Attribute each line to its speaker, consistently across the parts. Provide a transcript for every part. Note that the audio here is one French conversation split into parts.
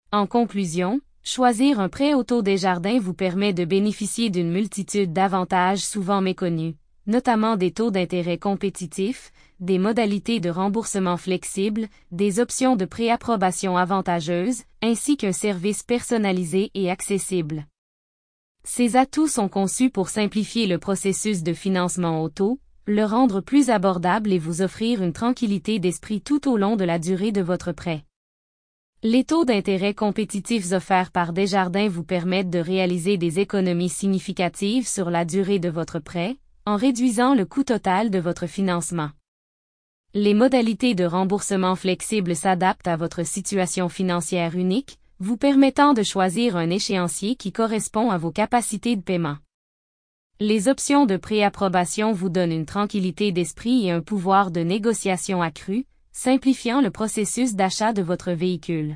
Speaker 1: En conclusion, choisir un prêt auto Desjardins vous permet de bénéficier d'une multitude d'avantages souvent méconnus, notamment des taux d'intérêt compétitifs, des modalités de remboursement flexibles, des options de préapprobation avantageuses, ainsi qu'un service personnalisé et accessible. Ces atouts sont conçus pour simplifier le processus de financement auto, le rendre plus abordable et vous offrir une tranquillité d'esprit tout au long de la durée de votre prêt. Les taux d'intérêt compétitifs offerts par Desjardins vous permettent de réaliser des économies significatives sur la durée de votre prêt, en réduisant le coût total de votre financement. Les modalités de remboursement flexibles s'adaptent à votre situation financière unique, vous permettant de choisir un échéancier qui correspond à vos capacités de paiement. Les options de préapprobation vous donnent une tranquillité d'esprit et un pouvoir de négociation accru, simplifiant le processus d'achat de votre véhicule.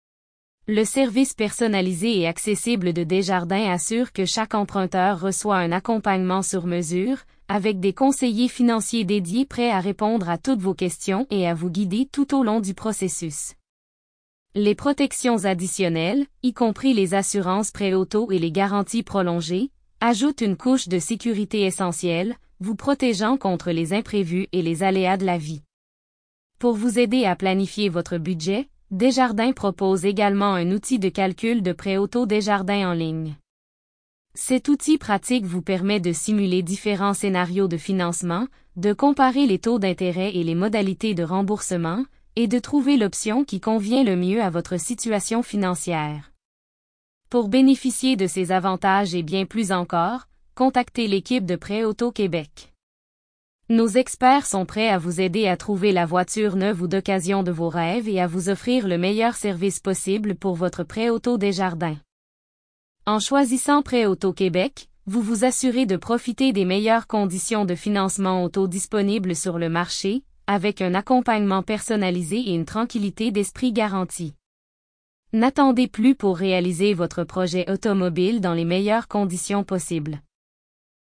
Speaker 1: Le service personnalisé et accessible de Desjardins assure que chaque emprunteur reçoit un accompagnement sur mesure, avec des conseillers financiers dédiés prêts à répondre à toutes vos questions et à vous guider tout au long du processus. Les protections additionnelles, y compris les assurances prêt auto et les garanties prolongées, ajoutent une couche de sécurité essentielle, vous protégeant contre les imprévus et les aléas de la vie. Pour vous aider à planifier votre budget, Desjardins propose également un outil de calcul de prêt auto Desjardins en ligne. Cet outil pratique vous permet de simuler différents scénarios de financement, de comparer les taux d'intérêt et les modalités de remboursement, et de trouver l'option qui convient le mieux à votre situation financière. Pour bénéficier de ces avantages et bien plus encore, contactez l'équipe de Prêt Auto Québec. Nos experts sont prêts à vous aider à trouver la voiture neuve ou d'occasion de vos rêves et à vous offrir le meilleur service possible pour votre prêt auto Desjardins. En choisissant Prêt Auto Québec, vous vous assurez de profiter des meilleures conditions de financement auto disponibles sur le marché, avec un accompagnement personnalisé et une tranquillité d'esprit garantie. N'attendez plus pour réaliser votre projet automobile dans les meilleures conditions possibles.